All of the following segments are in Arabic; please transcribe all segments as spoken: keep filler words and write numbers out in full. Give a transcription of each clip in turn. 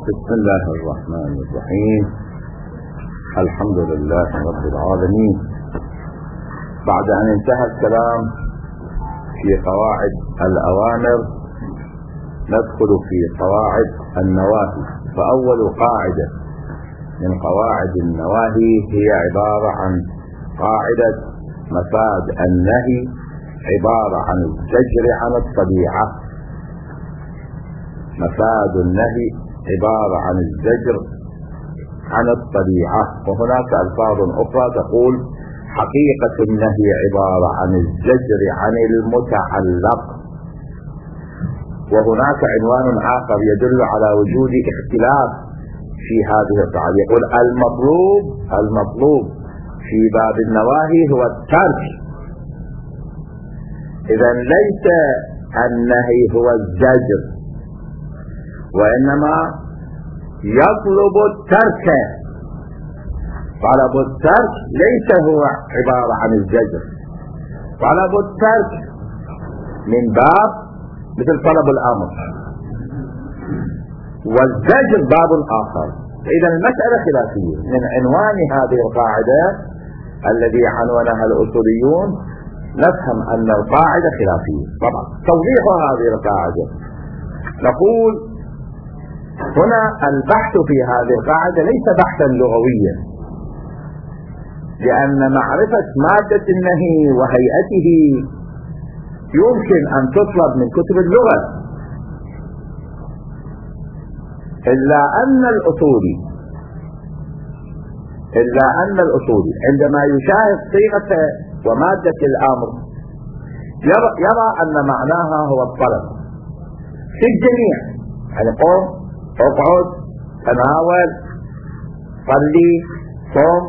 بسم الله الرحمن الرحيم. الحمد لله رب العالمين. بعد أن انتهى الكلام في قواعد الأوامر ندخل في قواعد النواهي. فأول قاعدة من قواعد النواهي هي عبارة عن قاعدة مفاد النهي، عبارة عن الزجر عن الطبيعة. مفاد النهي عبارة عن الزجر عن الطبيعة. وهناك ألفاظ أخرى تقول حقيقة النهي عبارة عن الزجر عن المتعلق. وهناك عنوان آخر يدل على وجود اختلاف في هذه القاعدة، يقول المطلوب المطلوب في باب النواهي هو الترك. إذا ليس النهي هو الزجر، وإنما يطلب الترك. طلب الترك ليس هو عبارة عن الزجر. طلب الترك من باب مثل طلب الأمر، والزجر باب آخر. إذا المسألة خلافية. من عنوان هذه القاعدة الذي عنونها الأصوليون نفهم أن القاعدة خلافية. طبعا توضيح هذه القاعدة نقول هنا البحث في هذه القاعدة ليس بحثا لغويا، لأن معرفة مادة النهي وهيئته يمكن أن تطلب من كتب اللغة، إلا أن الأصولي إلا أن الأصولي عندما يشاهد صيغة ومادة الأمر يرى, يرى أن معناها هو الطلب في الجميع. يعني قم، اقعد، تناول، صلي، صم،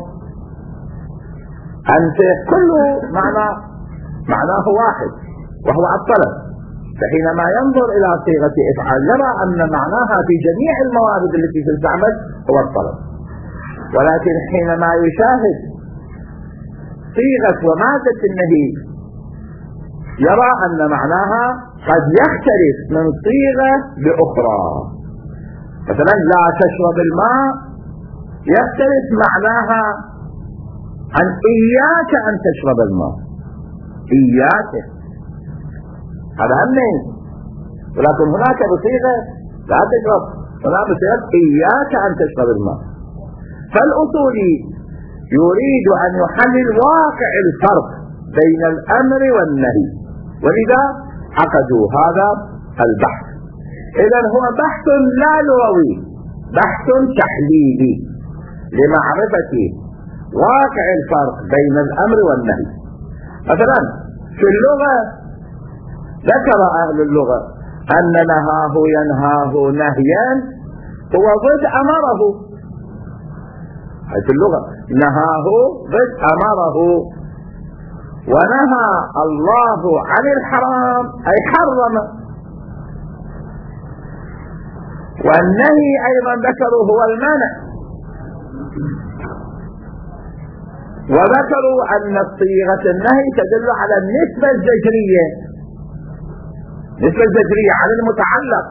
أنت، كله معنى معناه واحد وهو الطلب. فحينما ينظر إلى صيغة افعل يرى أن معناها في جميع الموارد التي تستعمل هو الطلب. ولكن حينما يشاهد صيغة ومادة النهي يرى أن معناها قد يختلف من صيغة لأخرى. مثلا لا تشرب الماء يختلف معناها عن إياك أن تشرب الماء. إياك هذا همين، ولكن هناك بصيغة لا تشرب، هناك بصيغة إياك أن تشرب الماء. فالأصولي يريد أن يحلل واقع الفرق بين الأمر والنهي، ولذا عقدوا هذا البحث. إذا هو بحث لا لغوي، بحث تحليلي لمعرفة واقع الفرق بين الأمر والنهي. مثلا في اللغة ذكر أهل اللغة أن نهاه ينهاه نهيا هو ضد أمره. في اللغة نهاه ضد أمره، ونهى الله عن الحرام أي حرم. والنهي أيضا ذكروا هو المنع، وذكروا أن صيغة النهي تدل على النسبة الزجرية، نسبة الزجرية على المتعلق.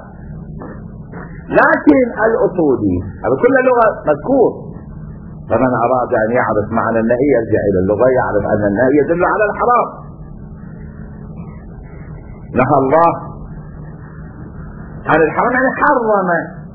لكن الأصولي هذا كل لغة مذكور، فمن أراد أن يعرف معنى النهي يرجع إلى اللغة يعرف أن النهي يدل على الحرام. نهى الله عن الحرام يعني حرم،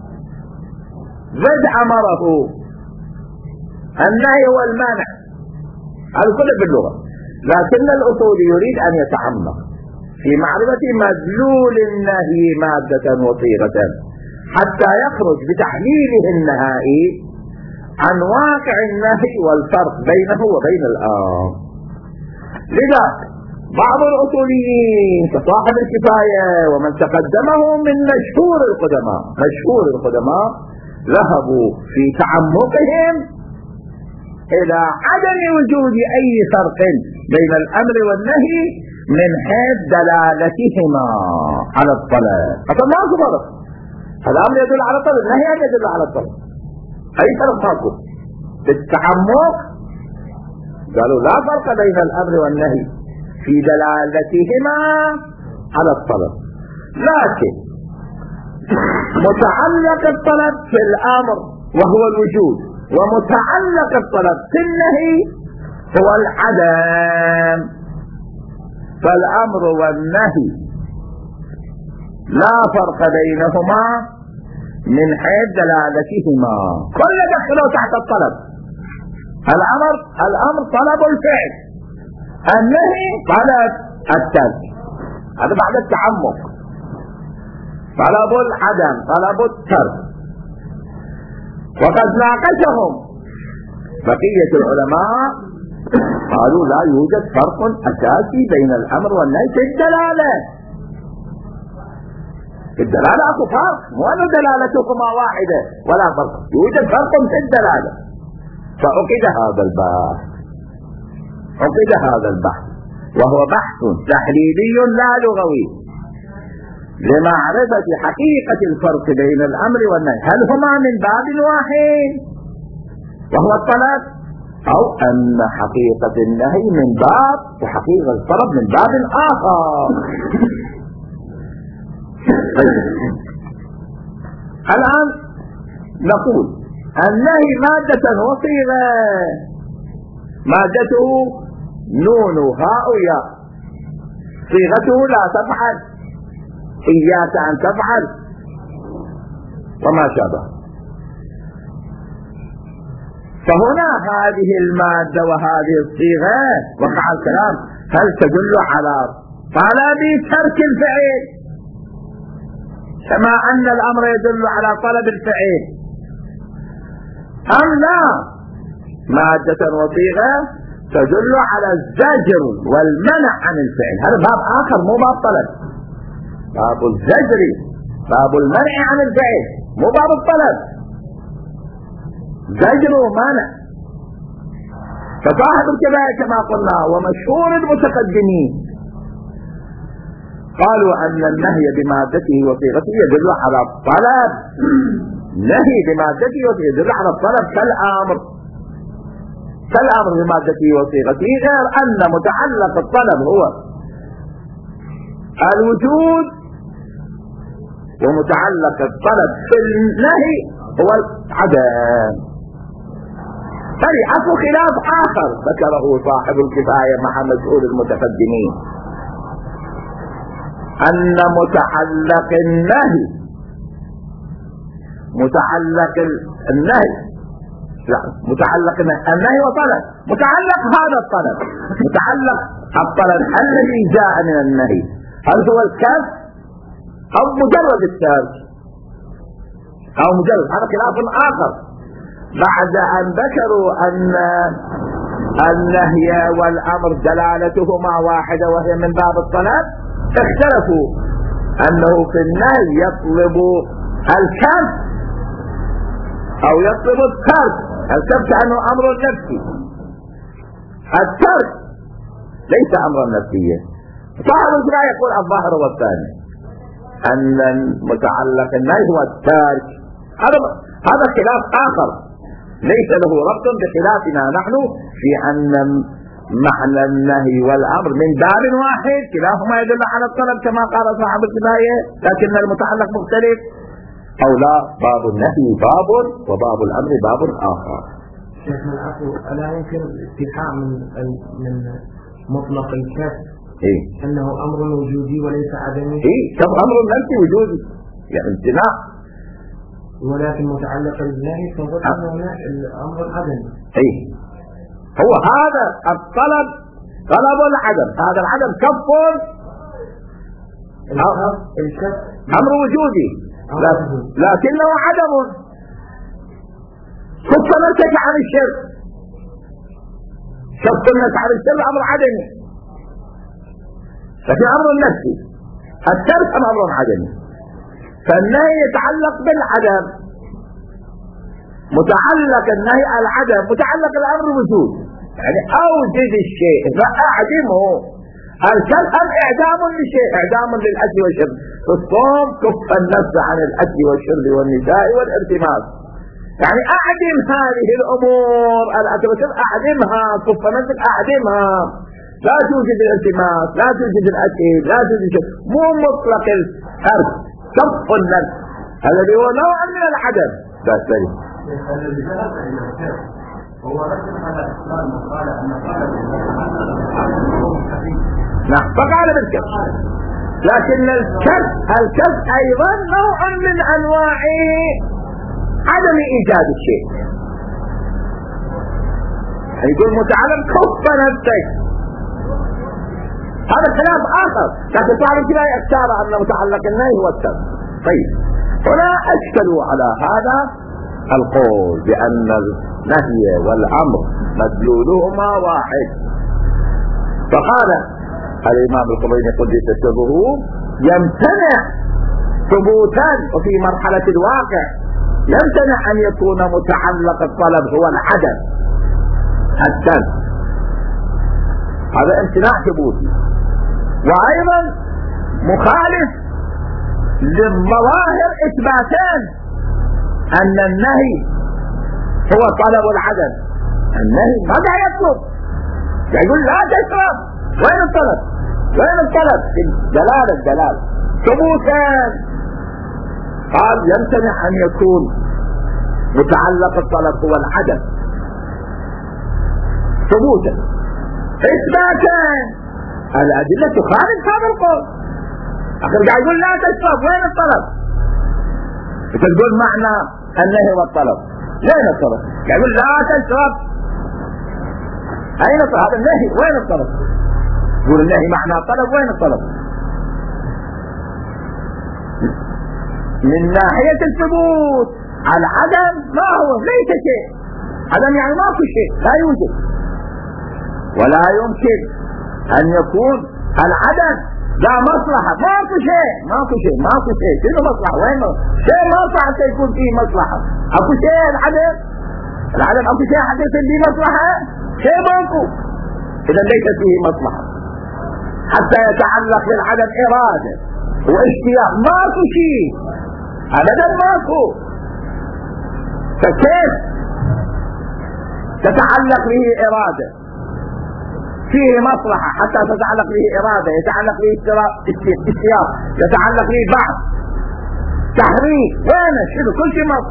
زد أمره. النهي هو المانع، هذا كله باللغة. لكن الأصولي يريد أن يتعمق في معرفة مدلول النهي مادة وصيغة حتى يخرج بتحليله النهائي عن واقع النهي والفرق بينه وبين الآخر. لذا بعض الأصوليين كصاحب الكفاية ومن تقدمه من مشهور القدماء مشهور القدماء ذهبوا في تعمقهم إلى عدم وجود أي فرق بين الأمر والنهي من حيث دلالتهما على الطلب. أصلا ما هو فرق، الأمر يدل على الطلب، النهي يدل على الطلب. أي فرق ماكو؟ بالتعمق قالوا لا فرق بين الأمر والنهي في دلالتهما على الطلب. لكن متعلق الطلب في الأمر وهو الوجود، ومتعلق الطلب في النهي هو العدم. فالأمر والنهي لا فرق بينهما من حيث دلالتهما، كل دخلوا تحت الطلب. الأمر الأمر طلب الفعل، النهي طلب الترك، هذا بعد التعمق. طلب العدم، طلب الترك. وقد ناقشهم بقية العلماء قالوا لا يوجد فرق أساسي بين الأمر والنهي في الدلالة. في الدلالة أكو فرق، مو أن دلالتهما واحدة ولا فرق، يوجد فرق في الدلالة. فعقد هذا البحث، عقد هذا البحث وهو بحث تحليلي لا لغوي لمعرفة حقيقة الفرق بين الأمر والنهي، هل هما من باب واحد وهو الطلب، أو أن حقيقة النهي من باب وحقيقة الطلب من باب آخر. الآن نقول النهي مادة وصيغة، مادته نون هاء ياء، صيغته لا تفعل، إياك أن تفعل وما شابه. فهنا هذه المادة وهذه الصيغة وقع الكلام هل تدل على طلب ترك الفعل كما أن الأمر يدل على طلب الفعل، أم لا مادة وصيغة تدل على الزجر والمنع عن الفعل؟ هذا باب آخر مو باب طلب، باب الزجر، باب المنع عن الفعل، مو باب الطلب، زجر ومنع. فصاحب الكبائر كما قلنا ومشهور المتقدمين قالوا أن النهي بمادته وصيغته يدل على الطلب، نهي بمادته وصيغته يدل على الطلب كالأمر، كالأمر بمادته وصيغته، غير أن متعلق الطلب هو الوجود ومتعلق الطلب في النهي هو العدم. فليعفو خلاف آخر ذكره صاحب الكفاية مع مسؤول المتقدمين، أن متعلق النهي متعلق النهي لا متعلق النهي وطلب، متعلق هذا الطلب، متعلق الطلب الذي جاء من النهي هل هو الكف أو مجرد الترك أو مجرد، هذا خلاف آخر. بعد أن ذكروا أن النهي والأمر دلالتهما واحدة وهي من باب الطلب، اختلفوا أنه في النهي يطلب الكف أو يطلب الترك. الكف كأنه أمر نفسي، الترك ليس أمرا نفسيا. صاحب الكفاية يقول الظاهر والثاني أن متعلق النهي هو الترك، هذا هذا خلاف آخر ليس له ربط بخلافنا نحن في أن معنى النهي والأمر من باب واحد كلاهما يدل على الطلب كما قال صاحب الكفاية، لكن المتعلق مختلف. أو لا، باب النهي باب وباب الأمر باب آخر. شيخنا العفو، ألا يمكن الاستيحاء من من مطلق الكف إيه؟ أنه أمر وجودي وليس عدمي؟ إيه، كم أمر نفسي وجودي يعني امتناع، ولكن متعلق بالنهي فضل أنه الأمر العدمي. إيه، هو هذا الطلب طلب العدم، هذا العدم كف الكف أمر وجودي لكنه عدم. كف نفسك عن الشرك، كف نفسك عن الشرك أمر عدمي، لكن أمر نفسي، الترك أمر عدمي. فالنهي يتعلق بالعدم، متعلق النهي العدم، متعلق الأمر وجود، يعني أوجد الشيء فأعدمه. الكف إعدام للشيء، إعدام للأكل والشرب. في الصوم كف النفس عن الأكل والشرب والنساء والارتماس، يعني أعدم هذه الأمور، الأكل والشرب أعدمها، كف نفسك أعدمها، لا توجد الالتماس، لا توجد الأكل، لا توجد شيء، مو مطلق الترك، كف النفس الذي هو نوع من العدم. الذي ذهب الى الكذب هو رجل على اسلام وقال ان طلب نعم فقال بالكذب، لكن الكذب الكذب ايضا نوع من انواع عدم ايجاد الشيء. يقول متعلم كف نفسك، هذا كلام اخر، لكن صاحب كده يختار ان متعلق النهي هو الكذب. طيب هنا اشكلوا على هذا القول بان النهي والامر مدلولهما واحد، فقال الامام الخميني قدس سره يمتنع ثبوتا وفي مرحلة الواقع يمتنع ان يكون متعلق الطلب هو العدم حتى، هذا امتناع ثبوتي، وايضا مخالف للظواهر اثباتان ان النهي هو طلب العدم. النهي ماذا يطلب؟ يقول لا تشرب، وين الطلب؟ وين الطلب؟ دلالة دلالة ثبوتان. قال يمتنع ان يكون متعلق الطلب هو العدم ثبوتا. اثباتان الادله تخالف هذا القول. اخر قاعد يقول لا تشرب، وين الطلب؟ تقول معنى النهي والطلب، وين الطلب؟ قاعد يقول لا تشرب، اين الطلب؟ هذا النهي، وين الطلب؟ يقول النهي معنى الطلب، وين الطلب؟ من ناحية الثبوت العدم ما هو؟ ليس شيء، عدم يعني ماكو شيء، لا يوجد، ولا يمكن ان يكون العدم لا مصلحة، ماكو شيء، ماكو شيء، ماكو شيء، شنو مصلحة؟ وين شيء ما صح يكون فيه مصلحة؟ اكو شيء العدم؟ العدم اكو شيء حتى يصير فيه مصلحة؟ شيء ماكو، اذا ليس فيه مصلحة. حتى يتعلق للعدم ارادة واشتياق، ماكو شيء ابدا، ماكو، فكيف تتعلق به ارادة فيه مصلحة حتى تتعلق به ارادة، يتعلق به اشتياق، يتعلق به بعض تحريك، وين شنو كل شيء مصلحة.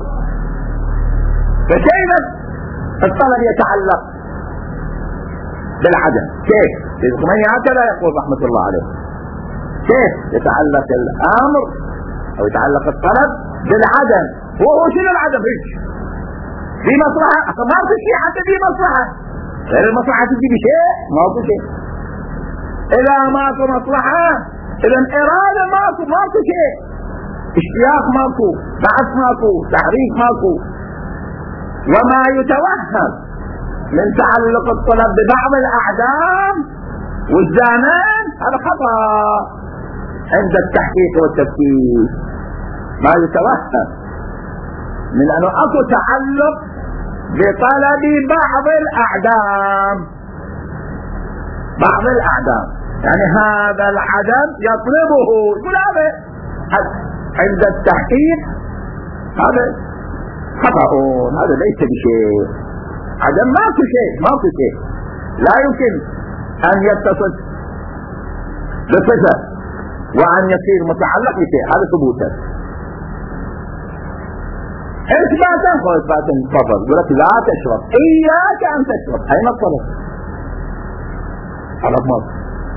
فكيف الطلب يتعلق بالعدم؟ كيف؟ الخميني هكذا يقول رحمة الله عليه، كيف يتعلق الامر او يتعلق الطلب بالعدم؟ هو شنو العدم؟ هيك في مصلحة، ما في شيء حتى في مصلحة، غير المصلحة تجي بشيء؟ ماكو شيء. اذا ماكو مصلحة اذا ارادة ماكو، ماكو شيء، اشتياق ماكو، بعث ماكو، تحريك ماكو. وما يتوهم من تعلق الطلب ببعض الاعدام والزمان هذا خطأ عند التحقيق والتفكير. ما يتوهم من انه اكو تعلق بطلب بعض الاعدام، بعض الاعدام يعني هذا العدم يطلبه، يقول هذا عند التحقيق هذا خطأ، هذا ليس بشيء، عدم ماكو شيء، ماكو شيء، لا يمكن ان يتصل بصفة وان يصير متعلق بشيء، هذا ثبوتا. اثباتا هو اثباتا فضل، يقول لك لا تشرب، اياك ان تشرب، اين الطلب؟ هذا مصر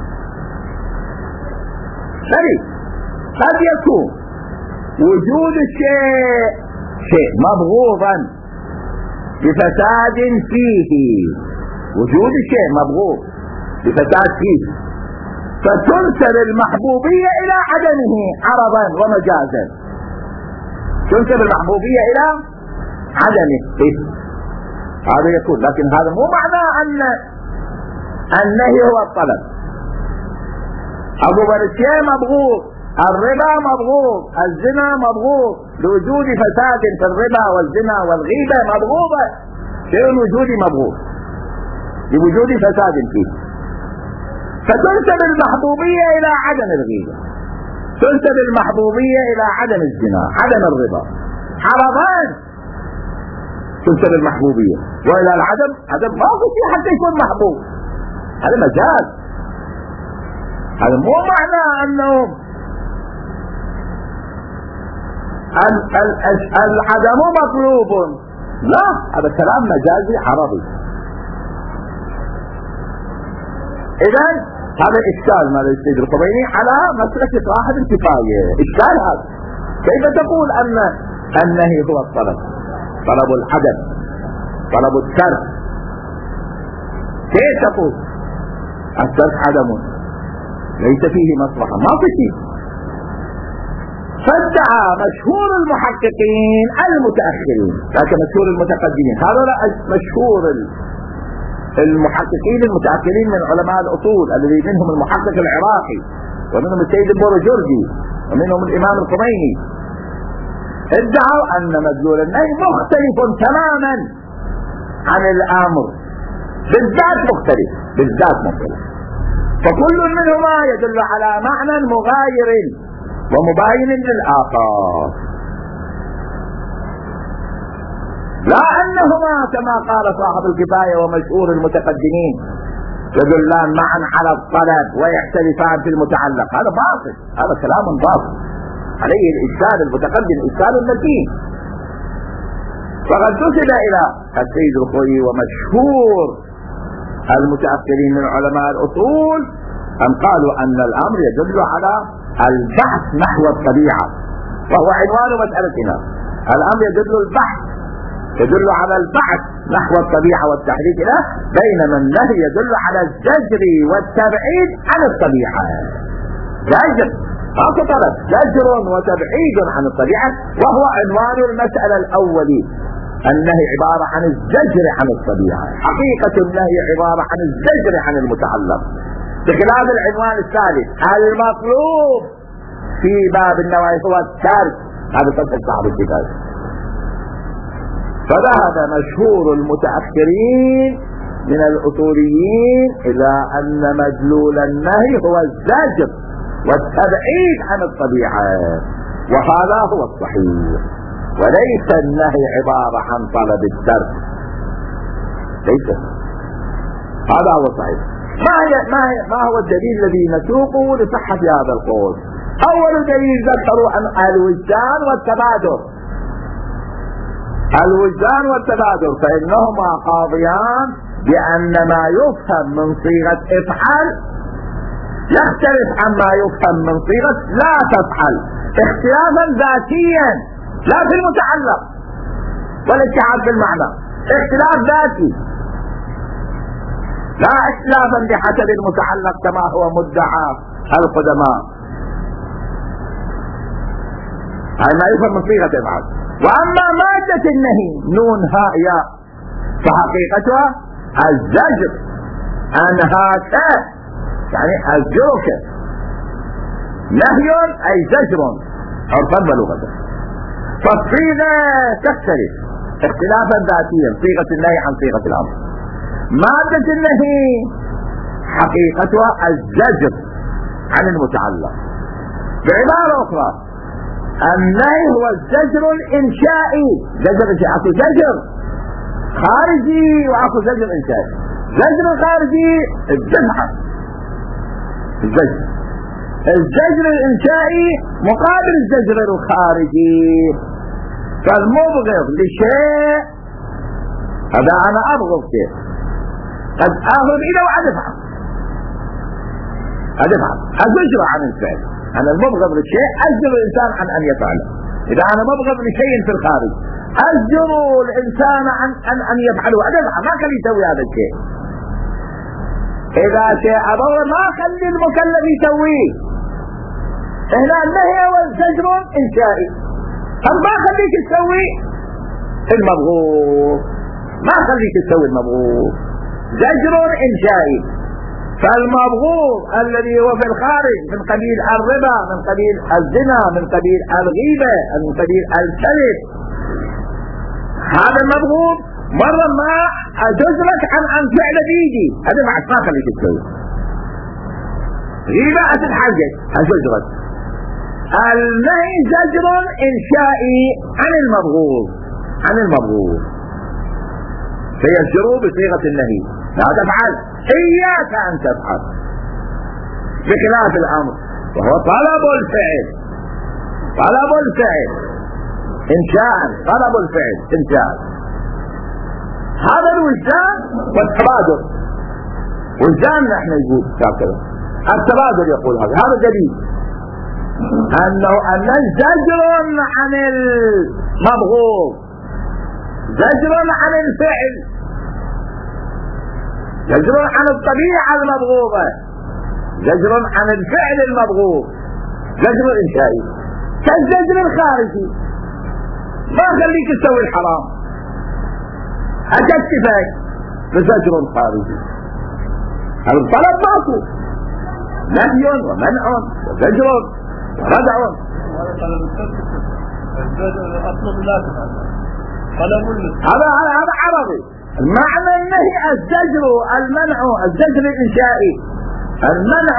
شريك. قد يكون وجود الشيء شيء مبغوضا بفساد فيه، وجود الشيء مبغوض بفساد فيه، فتنسب المحبوبية الى عدمه عرضا ومجازا، تنسب المحبوبية الى عدمه، إيه؟ هذا يكون، لكن هذا مو معنى ان النهي هو الطلب. ابو الشيء مبغوض، الربا مبغوض، الزنا مبغوض، لوجود فساد في الربا والزنا والغيبة مبغوضة، شيء وجودي مبغوض لوجود فساد فيه، فتنسب المحبوبية الى عدم الغيبة، تنسب المحبوبية الى عدم الزنا، عدم الربا، عرضان تنسب المحبوبية، والى العدم عدم ما في شيء حتى يكون محبوب، هذا مجاز، هذا مو معنى انه العدم مطلوب. لا، هذا كلام مجازي عربي. إذا هذا إشكال مال السيد الخميني على مسألة صاحب الكفاية. إشكال هذا، كيف تقول أن النهي هو الطلب، طلب العدم، طلب الترك؟ كيف تقول الترك عدم ليس فيه مصلحة؟ ما في شيء. فادعى مشهور المحققين المتأخرين، لكن مشهور المتقدمين هذا مشهور المحققين المتأخرين من علماء الأصول الذي منهم المحقق العراقي ومنهم السيد البورجورجي ومنهم الإمام الخميني، ادعوا أن مدلول النهي مختلف تماما عن الأمر، بالذات مختلف، بالذات مختلف، فكل منهما يدل على معنى مغاير ومباين للآخر، لا أنهما كما قال صاحب الكفاية ومشهور المتقدمين يدلان معا على الطلب ويختلفان في المتعلق. هذا باطل، هذا كلام باطل عليه الإشكال المتقدم إشكال متين. فقد نسب إلى السيد الخوئي ومشهور المتأخرين من علماء الأصول أن قالوا أن الأمر يدل على البحث نحو الطبيعة، وهو عنوان مسألتنا. الأمر يدل البحث يدل على البحث نحو الطبيعة والتحريك له، بينما النهي يدل على الزجر والتبعيد عن الطبيعة. زجر ماكو طلب، زجر وتبعيد عن الطبيعة، وهو عنوان المسألة الأولي. النهي عبارة عن الزجر عن الطبيعة، حقيقة النهي عبارة عن الزجر عن المتعلق، بخلاف العنوان الثالث المطلوب في باب النواهي هو الترك. هذا فتح صاحب الكتاب. فذهب مشهور المتأخرين من الأصوليين إلى أن مدلول النهي هو الزجر والتبعيد عن الطبيعة، وهذا هو الصحيح، وليس النهي عبارة عن طلب الترك، ليس هذا هو الصحيح. ما هي ما هي ما هو الدليل الذي نسوقه لصحة هذا القول؟ أول دليل ذكروا عن الوجدان والتبادر. الوجدان والتبادر فإنهما قاضيان بأن ما يفهم من صيغة افعل يختلف عما يفهم من صيغة لا تفعل، اختلافا ذاتيا لا في المتعلق والاتحاد في المعنى، اختلاف ذاتي لا اختلافا بحسب المتعلق كما هو مدعى القدماء. هاي ما يفهم من صيغة افعل. وأما مادة النهي نون هاء ياء فحقيقتها الزجر، أنهاك يعني الزجرك، نهي أي زجر عرفا بلغة، فالصيغة تختلف اختلافا ذاتيا، صيغة النهي عن صيغة الأمر. مادة النهي حقيقتها الزجر عن المتعلق. بعبارة أخرى النهي هو الزجر الإنشائي، زجر إنشائي، أكو زجر خارجي وأكو زجر إنشائي. زجر الخارجي الدفعة، الزجر الزجر الإنشائي مقابل الزجر الخارجي. فالمبغض لشيء هذا أنا أبغض شيء قد آخذ إلى وأدفع أدفع أزجر عن الفعل. أنا المبغض للشيء أزجر الإنسان عن أن يفعله. إذا أنا مبغض لشيء في الخارج أزجر الإنسان عن أن أن يفعله، أدفع ما خلي يسوي هذا الشيء. إذا شيء أضر ما خلي المكلف يسويه. هنا النهي والزجر إنشائي، هم ما خليك تسوي المبغوض، ما خليك تسوي المبغوض، زجر إنشائي. فالمبغوض الذي هو في الخارج من قبيل الربا، من قبيل الزنا، من قبيل الغيبة، من قبيل الكذب، هذا المبغوض مرة ما أجزرك عن عن فعل بيدي، هذا ما ما خليك تسوي. غيبة أتتحجج أجزرك. النهي زجر إنشائي عن المبغوض، عن المبغوض فيزجروا بصيغة النهي، لا تفعل، إياك أن تفعل، بخلاف الأمر وهو طلب الفعل، طلب الفعل إنشاء، طلب الفعل إنشاء. هذا الوجدان والتبادل. وجدان نحن نقول هكذا، التبادل يقول هذا. هذا دليل أنه أن زجر عن المبغوض، زجر عن الفعل، زجر عن الطبيعة المبغوضة، زجر عن الفعل المبغوض، زجر إنشائي. كالزجر الخارجي، ما خليك تسوي الحرام، أكتفك بزجر خارجي. الطلب ماكو، نهي ومنع وزجر وردع. هذا هذا عربي. معنى النهي الزجر، المنع، الزجر الإنشائي، المنع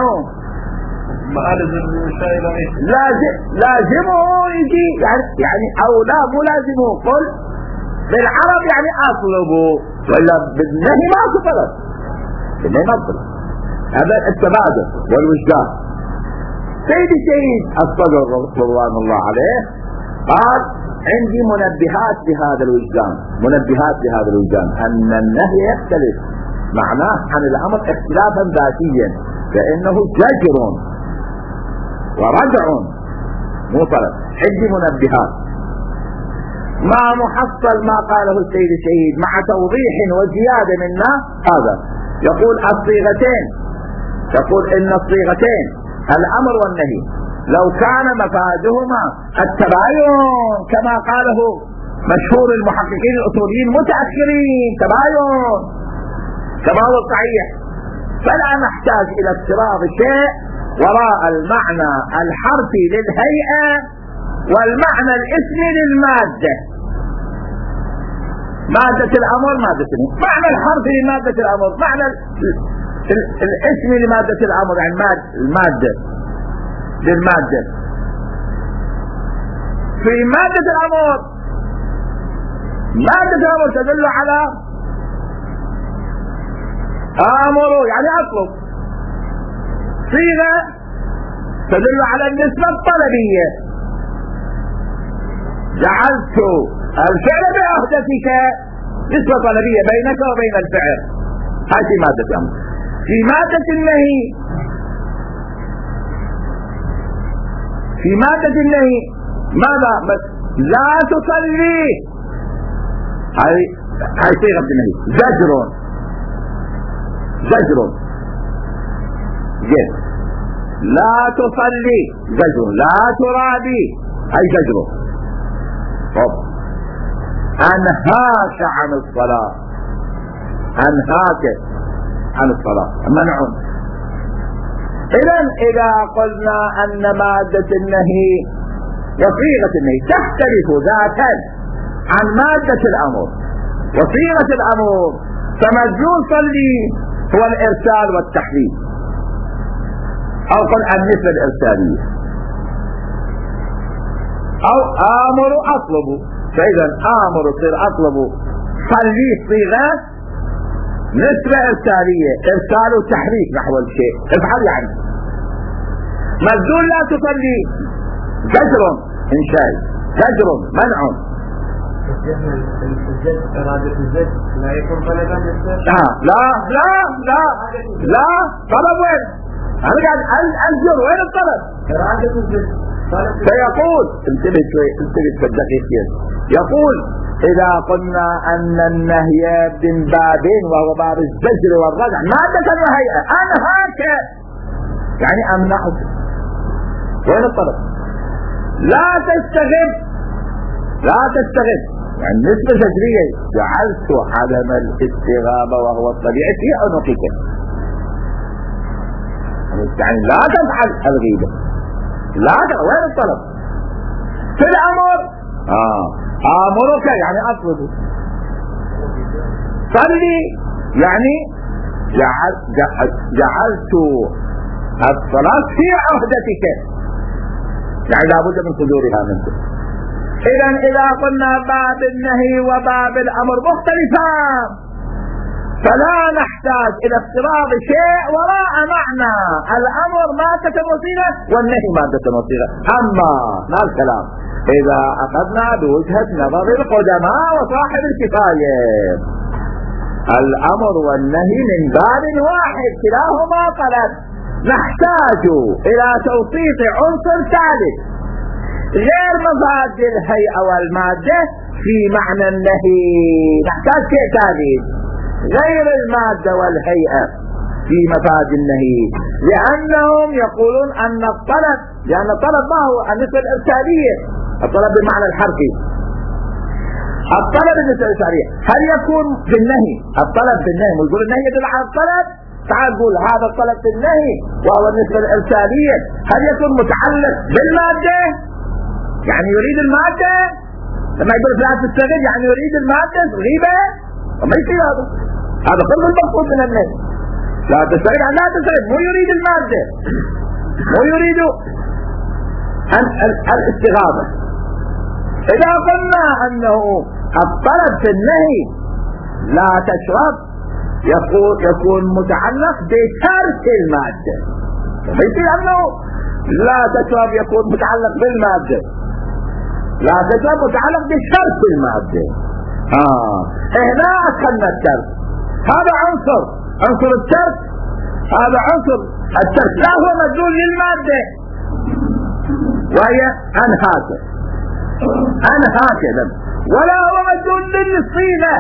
لازم لازمه يجي يعني يعني او لا مو لازمه. قل بالعرب يعني اطلبه، ولا بالنهي ما طلب، بالنهي ما طلب. هذا التبادل والوجدان. سيدي سيد الصدر رضوان الله عليه قال عندي منبهات لهذا الوجدان، منبهات لهذا الوجدان أن النهي يختلف معناه عن الأمر اختلافا ذاتيا، فإنه زجر وردع مو طلب. عندي منبهات مع محصل ما قاله السيد الشهيد مع توضيح وزيادة منا. هذا يقول الصيغتين، يقول إن الصيغتين الأمر والنهي لو كان مفادهما التباين كما قاله مشهور المحققين الأصوليين متأخرين، تباين كما هو الصحيح، فلا نحتاج إلى افتراض شيء وراء المعنى الحرفي للهيئة والمعنى الاسمي للمادة. مادة الأمر مادة النهي، معنى الحرفي لمادة الأمر، معنى الاسمي لمادة الأمر يعني المادة للمادة. في مادة الأمر، مادة الأمر تدل على آمر يعني أطلب، صيغة تدل على النسبة الطلبية، جعلت الفعل بعهدتك، نسبة طلبية بينك وبين الفعل. هذه مادة الأمر. في مادة النهي، في مادة النهي ماذا؟ لا تصلي، هذه هذه صيغة النهي، زجر، زجر جد. لا تصلي زجر، لا ترابي أي زجر. طب أنهاك عن الصلاة، أنهاك عن الصلاة منع. إذن إذا قلنا أن مادة النهي وصيغة النهي تختلف ذاتا عن مادة الأمر وصيغة الأمر، فمدلول صلي هو الإرسال والتحريم، أو قل النسبة الإرسالية، أو آمر أطلب. فإذا آمر يصير أطلب، صلي صيغة نسبة إرسالية، إرسال وتحريك نحو الشيء، افعل يعني. مدلول لا تصلي زجر إنشائي، زجر منع. إرادة الزج لا يكون طلبا للزج. لا لا لا لا طلب وين؟ أنا قاعد أنزل وين الطلب؟ إرادة الزج. فيقول انتبه شوي، انتبه بالدقيقين. يقول إذا قلنا أن النهي من بابين وهو باب الزجر والردع، مادة وهيئة، أنهاك يعني أمنعك، وين الطلب؟ لا تستغب، لا تستغب يعني نسبة زجرية، جعلت عدم الاستغابة وهو الطبيعي في عنقك، يعني لا تفعل الغيبة، لا تفعل. وين الطلب؟ في الأمر آه آمرك يعني أطلب، صلي يعني جعل جعلت الصلاة في عهدتك، يعني لابد من صدورها منك. إذا إذا قلنا باب النهي وباب الأمر مختلفان، فلا نحتاج إلى افتراض شيء وراء معنى الأمر مادة وصيغة والنهي مادة وصيغة. أما ما الكلام إذا أخذنا بوجهة نظر القدماء وصاحب الكفاية الأمر والنهي من باب واحد كلاهما طلب. نحتاج إلى توصيف عنصر ثالث غير مفاد الهيئة والمادة في معنى النهي. نحتاج شيء ثالث غير المادة والهيئة في مفاد النهي، لأنهم يقولون أن الطلب، لأن الطلب ما هو النسبة الإرسالية، الطلب بالمعنى الحرفي. الطلب بالنسبة الإرسالية هل يكون في النهي؟ الطلب في النهي ويقول النهي يدل على الطلب. تعال قول هذا الطلب في النهي وهو النسبة الإرسالية، هل يكون متعلق بالمادة؟ يعني يريد المادة. لما يقول لا تستغل يعني يريد المادة غيبة، وما يصير هذا. هذا كل المقصود من النهي. لا تستغل يعني لا تستغل، مو يريد المادة، مو يريد الاستغاثة. إذا قلنا أنه الطلب في النهي لا تشرب يقول يكون متعلق بترك المادة، فيصير أنه لا تشرب يكون متعلق بالمادة، لا تشرب متعلق بترك المادة. آه هنا أدخلنا الترك، هذا عنصر عنصر الترك، هذا عنصر الترك لا هو مدلول للمادة وهي أنهاك أنهاك ولا هو مدلول للصيغة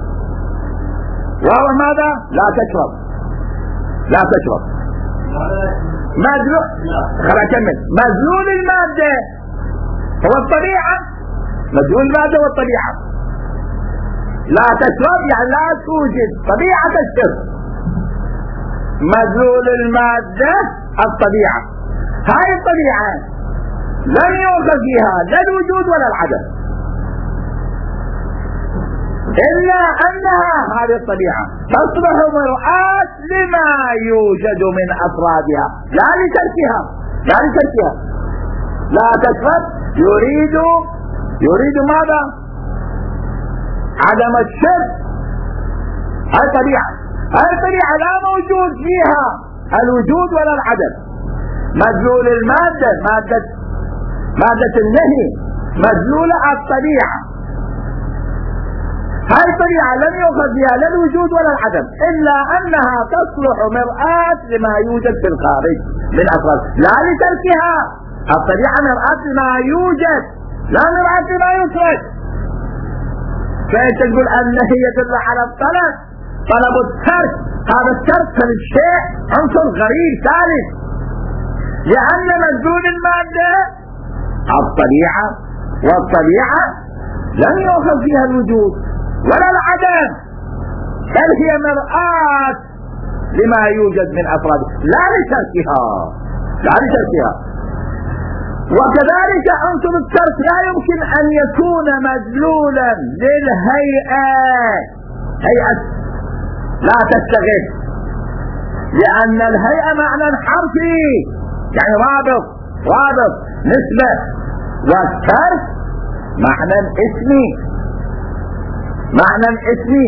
وهو ماذا؟ لا تشرب لا تشرب مدلول. خلينا نكمل. مدلول المادة هو الطبيعة، مدلول المادة هو الطبيعة. لا تشرب يعني لا توجد طبيعة الشرب. مدلول المادة الطبيعة، هاي الطبيعة لن يوجد فيها لا الوجود ولا العدم، إلا أنها هذه الطبيعة تصبح مرآة لما يوجد من أفرادها لا لتركها لا لتركها. لا تشرب يريد يريد ماذا؟ عدم الشرب. هاي الطبيعة، هاي الطبيعة لا موجود فيها الوجود ولا العدم. مدلول المادة مادة مادة النهي مدلولة الطبيعة، هاي الطبيعة لم يؤخذ بها لا الوجود ولا العدم، إلا أنها تصلح مرآة لما يوجد في الخارج من أفراد لا لتركها. الطبيعة مرآة لما يوجد لا مرآة لما يخرج. فأنت تقول النهي يدل على الطلب، طلب الترك، هذا الترك في الشيء عنصر غريب ثالث، لأن مدلول المادة الطبيعة، والطبيعة لم يؤخذ فيها الوجود ولا العدم، بل هي مرآة لما يوجد من أفراده لا لتركها لا لتركها. وكذلك عنصر الترك لا يمكن أن يكون مدلولا للهيئة، هيئة لا تستغل، لأن الهيئة معنى حرفي يعني رابط رابط نسبة، والترك معنى اسمي معنى اسمي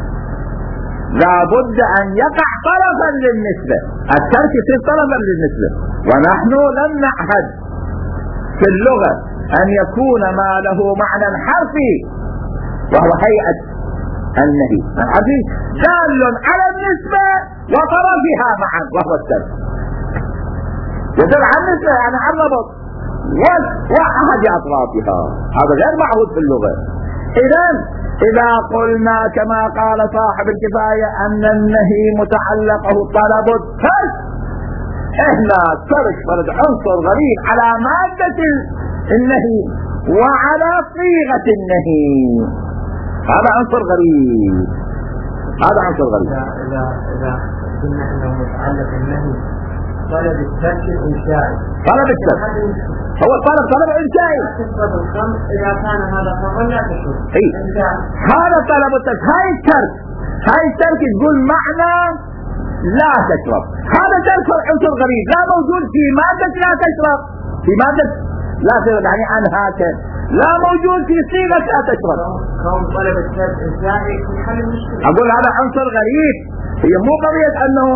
لابد أن يقع طرفا للنسبة. الترك يصير طرفا للنسبة، ونحن لم نعهد في اللغة أن يكون ما له معنى حرفي وهو هيئة النهي. الحديث دال على النسبة وطرفها معا وهو الترك، يدل على النسبة يعني على الربط وأحد أطرافها، هذا غير معهود في اللغة. إذا إذا قلنا كما قال صاحب الكفاية أن النهي متعلقه طلب الترك، إحنا ترك فرد عنصر غريب على مادة النهي وعلى صيغة النهي، هذا عنصر غريب، هذا عنصر غريب. إذا إذا قلنا أنه متعلق النهي طلب الترك الإنشائي، طلب الترك هو طلب طلب إنشائي. تشرب الخمر إذا كان هذا خمر لا تشرب. إيه؟ هذا طلب الترك. هاي الترك هاي الترك تقول معنى لا تشرب، هذا ترك عنصر غريب لا موجود في مادة لا تشرب، في مادة لا تشرب يعني أنهاك لا موجود في صيغة لا تشرب. كون طلب الترك إنشائي يحل المشكلة. أقول هذا عنصر غريب، هي مو قضية أنه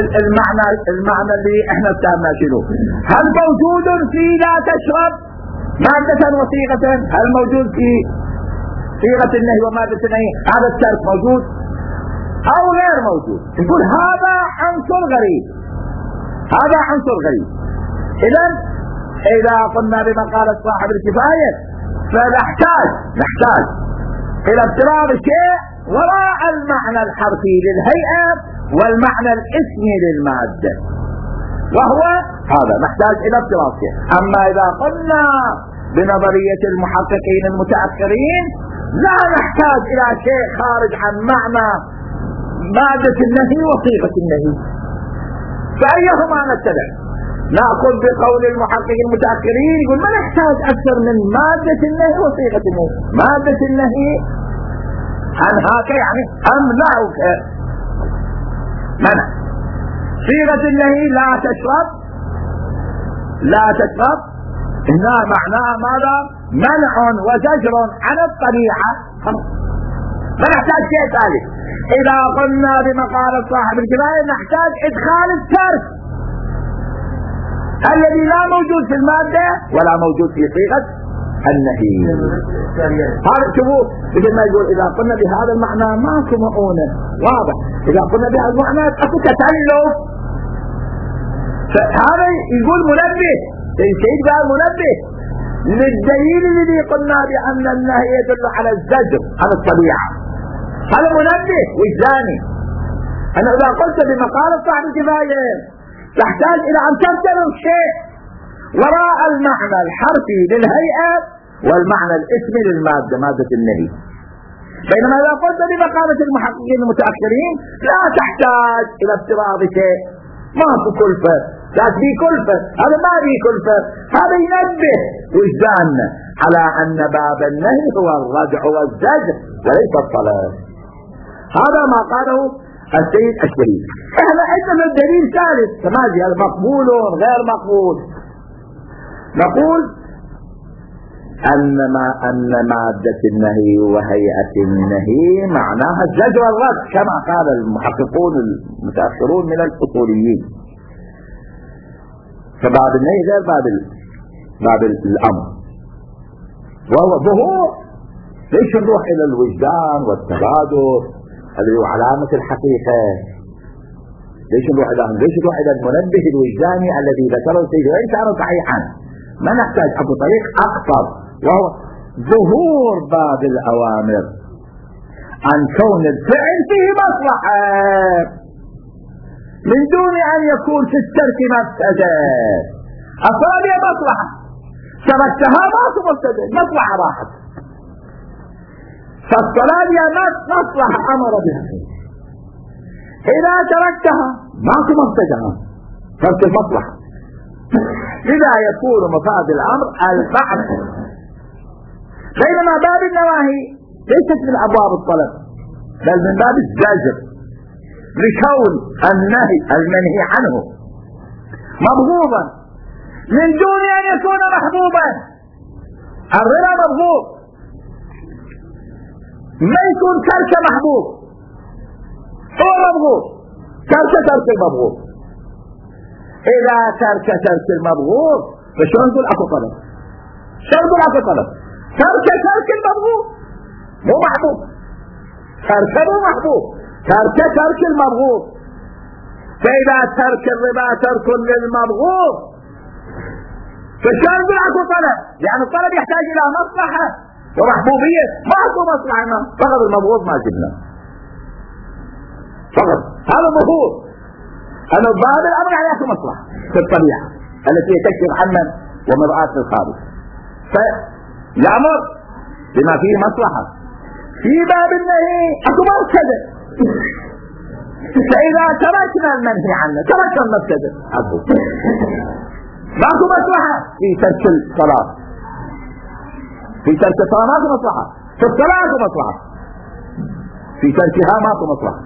المعنى المعنى اللي إحنا استهمنا شنو، هل موجود في لا تشرب مادة وصيغة، هل موجود في صيغة النهي ومادة النهي هذا الترك موجود أو غير موجود؟ نقول هذا عنصر غريب، هذا عنصر غريب. إذا إذا قلنا بما قال صاحب الكفاية فنحتاج نحتاج إلى افتراض شيء وراء المعنى الحرفي للهيئة والمعنى الاسمي للمادة، وهو هذا نحتاج إلى افتراض شيء. أما إذا قلنا بنظرية المحققين المتأخرين لا نحتاج إلى شيء خارج عن معنى مادة النهي وصيغة النهي، فأيهما نتبع؟ نأخذ بقول المحققين المتأخرين يقول ما نحتاج أكثر من مادة النهي وصيغة النهي، مادة النهي أنهاك يعني أمنعك منع، صيغة النهي لا تشرب لا تشرب هنا معناها ماذا؟ منع وزجر عن الطبيعة. ما نحتاج شيء ثالث. إذا قلنا بما قال صاحب الكفاية نحتاج إدخال الترك الذي لا موجود في المادة ولا موجود في صيغة النهي. هذا شوفوا مثل ما يقول إذا قلنا بهذا المعنى ماكو مؤونة واضح، إذا قلنا بهذا المعنى أكو تتلف. هذا يقول منبه، الشيء قال منبه للدليل الذي قلنا بأن النهي يدل على الزجر على الطبيعة، هذا منبه وجداني. أنا إذا قلت بمقالة صاحب الكفاية تحتاج إلى أن تفترض شيء وراء المعنى الحرفي للهيئة والمعنى الاسمي للمادة مادة النهي، بينما إذا قلت بمقالة المحققين المتأخرين لا تحتاج إلى افتراض شيء، ما في كلفة، لا في كلفة، هذا ما في كلفة. هذا ينبه وجداننا على أن باب النهي هو الردع والزجر وليس الطلب. هذا ما قاله السيد الشريف. احنا عندنا الدليل ثالث تمازي هذا مقبول غير مقبول. نقول أن ما أن مادة النهي وهيئة النهي معناها الزجر والرد كما قال المحققون المتأخرون من الأصوليين. فباب النهي غير باب باب الأمر، وهو ظهور. ليش نروح إلى الوجدان والتبادر اللي هو علامة الحقيقة؟ ليش نروح إلى ليش نروح إلى المنبه الوجداني الذي ذكره السيد وإن كان صحيحا؟ ما نحتاج أبو طريق أقصر، وهو ظهور باب الأوامر عن كون الفعل فيه مصلحة من دون أن يكون في الترك مفسدة. الصلاة هي مصلحة، تركتها ما في مفسدة، مصلحة راحت. فالصلاة هي مصلحة أمر بها، إذا تركتها ما في مفسدة، ترك المصلحة. لذا يكون مفاد الأمر البعث، بينما باب النواهي ليست من أبواب الطلب بل من باب الزجر، لكون النهي المنهي عنه مبغوضا من دون أن يكون محبوبا. الربا مبغوض، ما يكون ترك محبوب، هو مبغوض، ترك ترك المبغوض. إذا ترك ترك المبغوض فشو نقول أكو طلب؟ شو نقول أكو طلب؟ ترك ترك المبغوض مو محبوب، ترك مو محبوب، ترك ترك المبغوض. فإذا ترك الربا ترك للمبغوض فشو نقول أكو طلب؟ يعني الطلب يحتاج إلى مصلحة ومحبوبية، ما أكو مصلحة، فقط المبغوض ما جبنا فقط. هذا ظهور أن باب الأمر على أكو مصلحة في الطبيعة التي تكشف عنا ومرآة الخارج، فيأمر بما فيه مصلحة. في باب النهي أكو مفسدة، فإذا تركنا المنهي عنه تركنا المفسدة، ما أكو مصلحة في ترك الصلاة، في ترك الصلاة ما أكو مصلحة، في الصلاة أكو مصلحة، في تركها ما أكو مصلحة،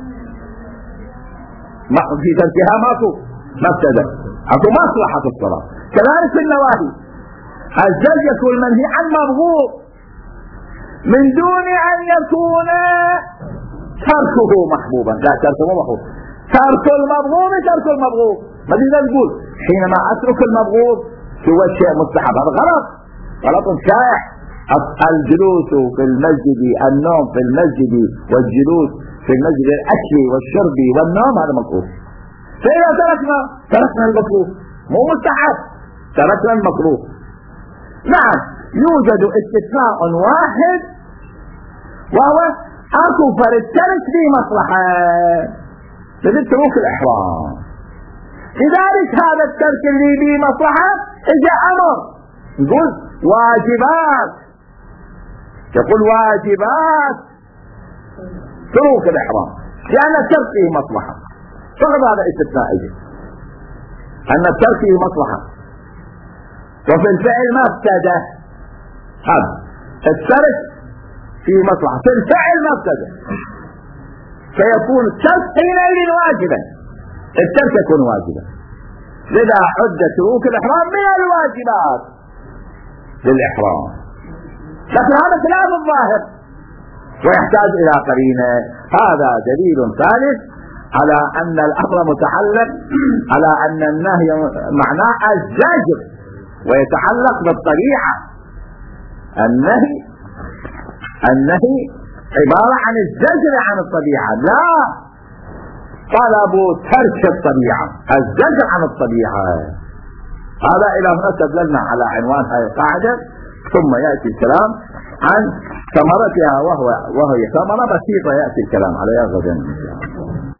في تركها ما أكو مفسدة، أكو مصلحة في الصلاة. كذلك في النواهي الزجر يكون المنهي عن مبغوض من دون أن يكون تركه محبوبا، لا تركه محبوب، ترك المبغوض ترك المبغوض. ما تقدر تقول حينما أترك المبغوض هو شيء مستحب، هذا غلط. غلط شائع. الجلوس في المسجد، النوم في المسجد والجلوس في المسجد، الأكل والشرب والنوم هذا مكروه. فإذا تركنا تركنا المكروه، مو مستحب، تركنا المكروه. نعم يوجد استثناء واحد وهو اكو فرد ترك في مصلحة مثل تروك الإحرام. لذلك هذا الترك اللي به مصلحة اجى أمر يقول واجبات، يقول واجبات تروك الإحرام لأن الترك فيه مصلحة. فقط هذا استثناء اجى أن الترك فيه مصلحة، وفي الفعل مفسدة. هذا الترك فيه مصلحة، في الفعل مفسدة، فيكون الترك حينئذ واجبا، الترك يكون واجبا. لذا حد تروك الإحرام من الواجبات للإحرام، لكن هذا خلاف الظاهر ويحتاج إلى قرينة. هذا دليل ثالث على أن الأمر متعلق، على أن النهي معناه الزجر ويتعلق بالطبيعة. النهي النهي عبارة عن الزجر عن الطبيعة، لا طلب ترك الطبيعة، الزجر عن الطبيعة. هذا إلى هنا استدللنا على عنوان هذه القاعدة، ثم يأتي الكلام عن ثمرتها، وهو وهي ثمرة بسيطة يأتي الكلام عليها غدا إن شاء الله.